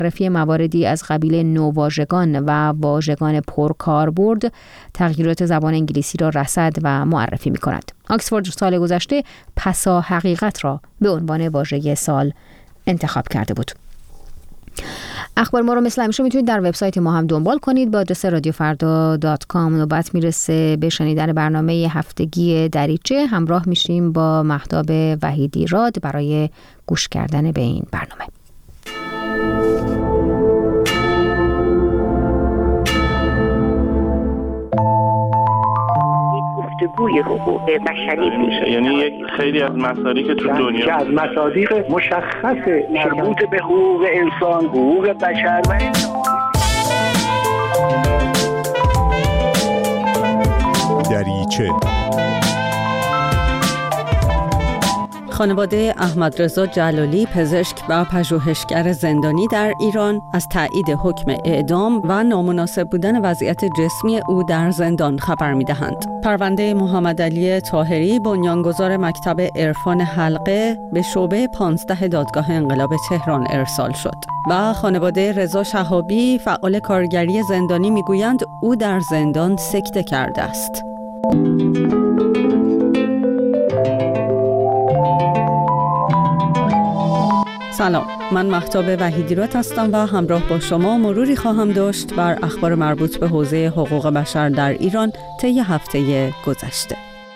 معرفی مواردی از قبیل نوواژگان و واژگان پرکاربرد تغییرات زبان انگلیسی را رصد و معرفی می‌کند. آکسفورد سال گذشته پسا حقیقت را به عنوان واژه سال انتخاب کرده بود. اخبار ما رو مثل همیشه میتونید در وبسایت ما هم دنبال کنید با آدرس radiofarda.com. نوبت میرسه به شنیدن برنامه هفتگی دریچه. همراه میشیم با مهتاب وحیدی راد برای گوش کردن به این برنامه. گفتگوی حقوق بشری میشه، یعنی یک خیلی از مصادیق که تو دنیا که از مصادیق مشخص مربوط به حقوق انسان، حقوق بشر و دریچه. خانواده احمدرضا جلالی، پزشک و پژوهشگر زندانی در ایران، از تایید حکم اعدام و نامناسب بودن وضعیت جسمی او در زندان خبر می‌دهند. پرونده محمد علی طاهری، بنیانگذار مکتب عرفان حلقه، به شعبه 15 دادگاه انقلاب تهران ارسال شد و خانواده رضا شهابی، فعال کارگری زندانی، می‌گویند او در زندان سکته کرده است. سلام، من مهتاب وحیدی راد هستم و همراه با شما مروری خواهم داشت بر اخبار مربوط به حوزه حقوق بشر در ایران طی هفته گذشته.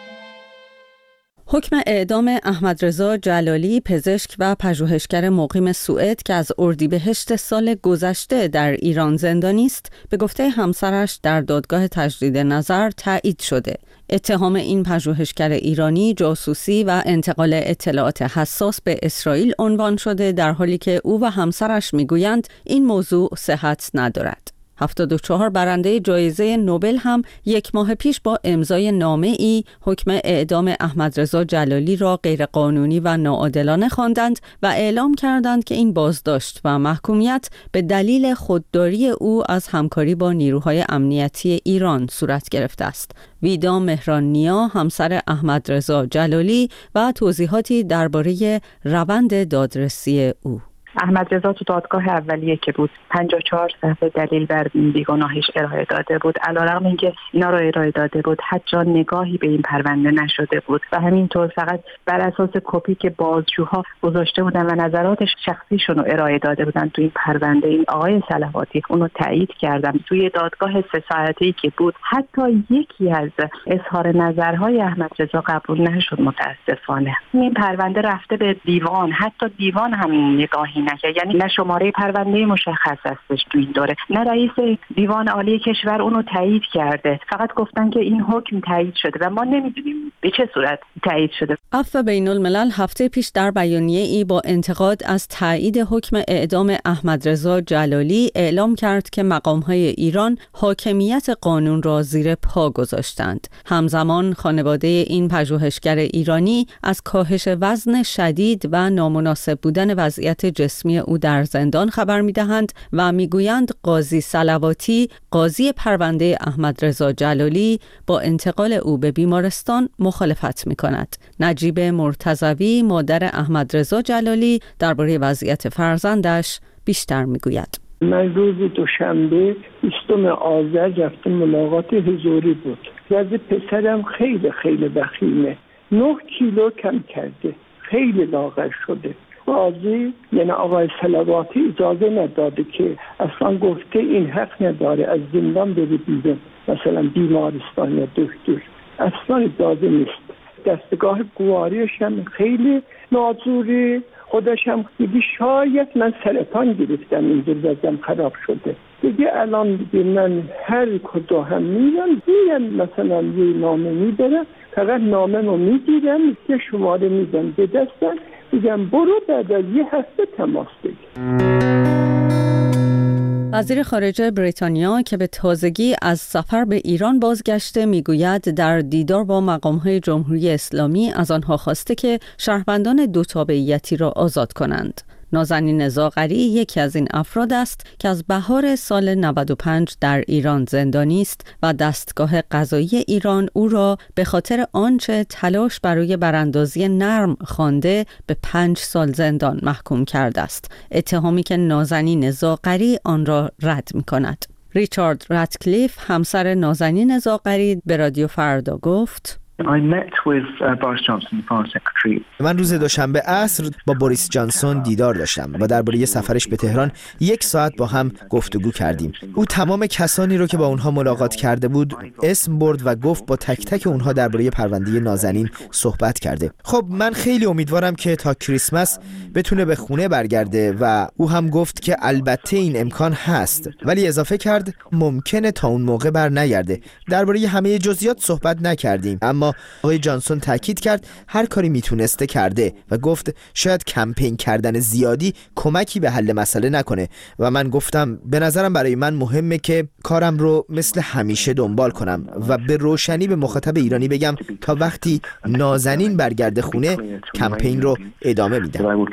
حکم اعدام احمدرضا جلالی، پزشک و پژوهشگر مقیم سوئد که از اردیبهشت سال گذشته در ایران زندانی است، به گفته همسرش در دادگاه تجدید نظر تایید شده. اتهام این پژوهشگر ایرانی جاسوسی و انتقال اطلاعات حساس به اسرائیل عنوان شده، در حالی که او و همسرش میگویند این موضوع صحت ندارد. 74 برنده جایزه نوبل هم یک ماه پیش با امضای نامه‌ای حکم اعدام احمدرضا جلالی را غیرقانونی و ناعادلانه خواندند و اعلام کردند که این بازداشت و محکومیت به دلیل خودداری او از همکاری با نیروهای امنیتی ایران صورت گرفته است. ویدا مهران‌نیا، همسر احمدرضا جلالی، و توضیحاتی درباره روند دادرسی او. احمدرضا تو دادگاه اولیه که بود 54 صفحه دلیل بر بیگناهیش ارائه داده بود. علیرغم اینکه اینا رو ارائه داده بود، حتی نگاهی به این پرونده نشده بود و همینطور فقط بر اساس کپی که بازجوها گذاشته بودن و نظرات شخصیشون رو ارائه داده بودن تو این پرونده، این آقای صلواتی اونو تایید کردن. توی دادگاه 3 ساعته‌ای که بود حتی یکی از اظهار نظرهای احمدرضا قبول نشد متاسفانه. این پرونده رفته به دیوان، حتی دیوان هم نگاهی نکرد، یعنی نه شماره پرونده مشخص هستش تو این دوره، نه رئیس دیوان عالی کشور اونو تایید کرده. فقط گفتن که این حکم تایید شده و ما نمیدونیم به چه صورت تایید شده. عفو بین الملل هفته پیش در بیانیه‌ای با انتقاد از تایید حکم اعدام احمدرضا جلالی اعلام کرد که مقام‌های ایران حاکمیت قانون را زیر پا گذاشتند. همزمان خانواده این پژوهشگر ایرانی از کاهش وزن شدید و نامناسب بودن وضعیت جسمی او در زندان خبر می‌دهند و می‌گویند قاضی صلواتی، قاضی پرونده احمدرضا جلالی، با انتقال او به بیمارستان مخالفت می‌کند. نجیب مرتضوی، مادر احمدرضا جلالی، درباره وضعیت فرزندش بیشتر می‌گوید. من روز دوشنبه 20 آذر رفتم ملاقات حضوری بود. وضع پسرم خیلی وخیمه. 9 کیلو کم کرده. خیلی لاغر شده. قاضی یعنی آقای صلواتی اجازه نداده که اصلا گفته این حق نداره از زندان بره بیرون، مثلا بیمارستان یا دکتر، اصلا اجازه نیست. دستگاه گواریش هم خیلی ناجوری، خودش هم دیگه شاید من سرطان گرفتم اینجور وضعم خراب شده دیگه. الان دیگه من هر کجا هم میرم مثلا یه نامه میبرم، فقط نامه رو میگیرم، یه شماره میدم به دستم، میگم برو بعد از یه هفته تماس بگیر. وزیر خارجه بریتانیا که به تازگی از سفر به ایران بازگشته میگوید در دیدار با مقام‌های جمهوری اسلامی از آنها خواسته که شهروندان دو تابعیتی را آزاد کنند. نازنین زاغری یکی از این افراد است که از بهار سال 95 در ایران زندانی است و دستگاه قضایی ایران او را به خاطر آنچه تلاش برای براندازی نرم خوانده به 5 سال زندان محکوم کرده است. اتهامی که نازنین زاغری آن را رد می‌کند. ریچارد راتکلیف همسر نازنین زاغری به رادیو فردا گفت: من روز دوشنبه عصر با بوریس جانسون دیدار داشتم و درباره سفرش به تهران 1 ساعت با هم گفتگو کردیم. او تمام کسانی رو که با اونها ملاقات کرده بود اسم برد و گفت با تک تک اونها درباره پرونده نازنین صحبت کرده. خب من خیلی امیدوارم که تا کریسمس بتونه به خونه برگرده و او هم گفت که البته این امکان هست، ولی اضافه کرد ممکنه تا اون موقع بر نگرده. درباره همه جزئیات صحبت نکردیم، اما آقای جانسون تاکید کرد هر کاری میتونسته کرده و گفت شاید کمپین کردن زیادی کمکی به حل مسئله نکنه و من گفتم به نظرم برای من مهمه که کارم رو مثل همیشه دنبال کنم و به روشنی به مخاطب ایرانی بگم تا وقتی نازنین برگرده خونه کمپین رو ادامه میدم.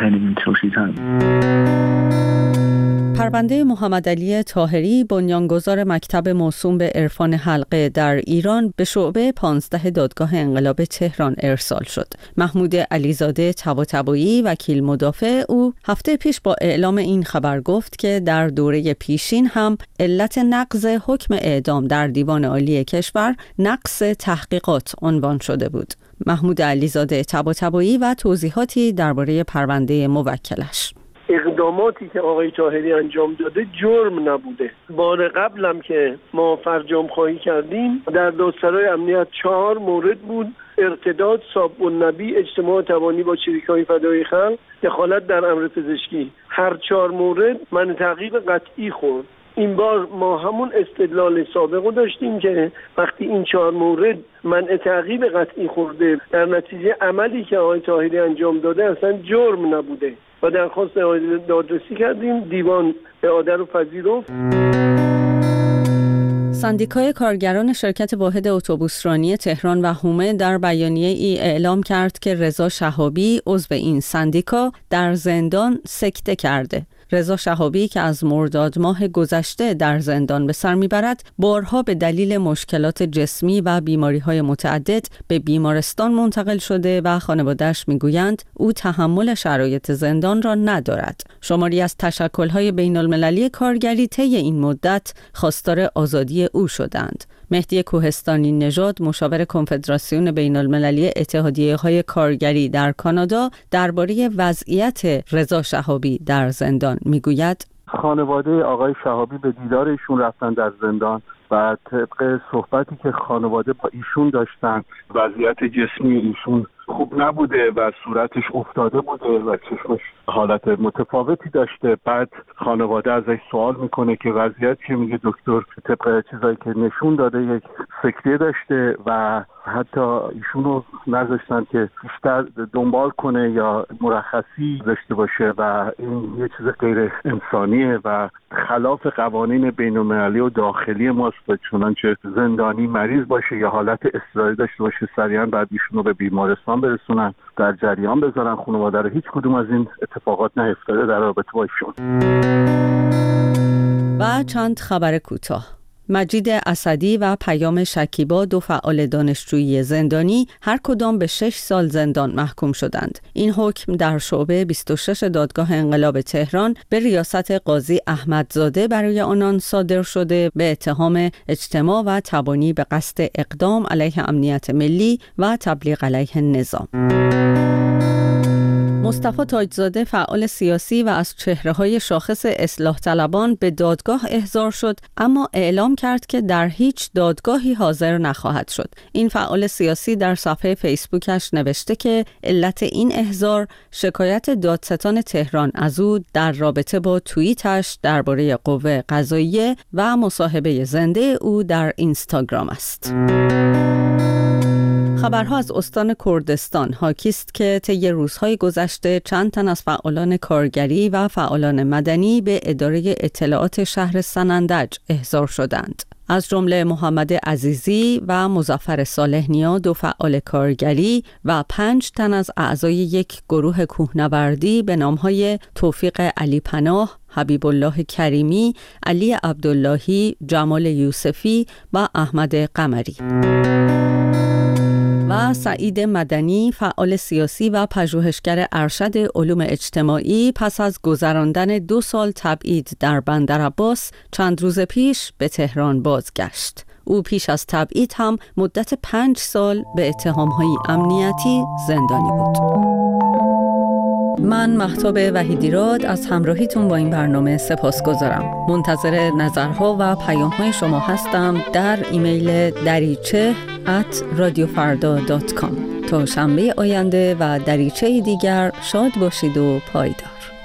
پرونده محمد علی طاهری بنیانگذار مکتب موسوم به عرفان حلقه در ایران به شعبه 15 دادگاه انقلاب تهران ارسال شد. محمود علیزاده طباطبایی وکیل مدافع او هفته پیش با اعلام این خبر گفت که در دوره پیشین هم علت نقض حکم اعدام در دیوان عالی کشور نقص تحقیقات عنوان شده بود. محمود علیزاده طباطبایی و توضیحاتی درباره پرونده موکلش. اقداماتی که آقای طاهری انجام داده جرم نبوده. بار قبلم که ما فرجام خواهی کردیم در دادسرای امنیت 4 مورد بود: ارتداد، صاب النبی، اجتماع توانی با چریک‌های فدای خلق، دخالت در امر پزشکی. هر 4 مورد من تعقیب قطعی خورد. این بار ما همون استدلال سابقو داشتیم که وقتی این 4 مورد منع تعقیب قطعی خورده، در نتیجه عملی که آقای طاهری انجام داده اصلا جرم نبوده و درخواست دادرسی کردیم. دیوان اعاده رو پذیرفت. سندیکای کارگران شرکت واحد اتوبوسرانی تهران و حومه در بیانیه ای اعلام کرد که رضا شهابی عضو این سندیکا در زندان سکته کرده. رضا شهابی که از مرداد ماه گذشته در زندان به سر میبرد، بارها به دلیل مشکلات جسمی و بیماری‌های متعدد به بیمارستان منتقل شده و خانواده‌اش میگویند او تحمل شرایط زندان را ندارد. شماری از تشکل‌های بین‌المللی کارگری طی این مدت خواستار آزادی او شدند. مهدی کوهستانی نژاد، مشاور کنفدراسیون بین‌المللی اتحادیه‌های کارگری در کانادا، درباره وضعیت رضا شهابی در زندان میگوید: خانواده آقای شهابی به دیدار ایشون رفتن در زندان و طبق صحبتی که خانواده با ایشون داشتن وضعیت جسمی ایشون خوب نبوده و صورتش افتاده بوده و چشمش حالت متفاوتی داشته. بعد خانواده ازش سوال میکنه که وضعیت که میگه دکتر طبق چیزایی که نشون داده یک سکته داشته و حتی ایشونو نذاشتن که بیشتر دنبال کنه یا مرخصی داشته باشه و این یه چیز غیر انسانیه و خلاف قوانین بین‌المللی و داخلی ماست. چنانچه زندانی مریض باشه یا حالت اضطراری داشته باشه سریعا بعد ایشونو به بیمارستان برسونن، در جریان بذارن. خانواده رو هیچ کدوم از این اتفاقات نیفتاده در رابطه با ایشون. و چند خبر کوتاه. مجید اسدی و پیام شکیبا، 2 فعال دانشجویی زندانی، هر کدام به 6 سال زندان محکوم شدند. این حکم در شعبه 26 دادگاه انقلاب تهران به ریاست قاضی احمدزاده برای آنان صادر شده به اتهام اجتماع و تبانی به قصد اقدام علیه امنیت ملی و تبلیغ علیه نظام. مصطفی تاجزاده، فعال سیاسی و از چهره‌های شاخص اصلاح طلبان، به دادگاه احضار شد اما اعلام کرد که در هیچ دادگاهی حاضر نخواهد شد. این فعال سیاسی در صفحه فیسبوکش نوشته که علت این احضار شکایت دادستان تهران از او در رابطه با توییتش درباره قوه قضاییه و مصاحبه زنده او در اینستاگرام است. خبرها از استان کردستان حاکی است که طی روزهای گذشته چند تن از فعالان کارگری و فعالان مدنی به اداره اطلاعات شهر سنندج احضار شدند. از جمله محمد عزیزی و مظفر صالح نیا، 2 فعال کارگری و 5 تن از اعضای یک گروه کوهنوردی به نامهای توفیق علی پناه، حبیب الله کریمی، علی عبداللهی، جمال یوسفی و احمد قمری. و سعید مدنی، فعال سیاسی و پژوهشگر ارشد علوم اجتماعی، پس از گذراندن 2 سال تبعید در بندرعباس چند روز پیش به تهران بازگشت. او پیش از تبعید هم مدت 5 سال به اتهام‌های امنیتی زندانی بود. من مهتاب وحیدیراد از همراهیتون با این برنامه سپاسگزارم. منتظر نظرها و پیام‌های شما هستم در ایمیل dariche@radiofarda.com. تا شنبه آینده و دریچه دیگر شاد باشید و پایدار.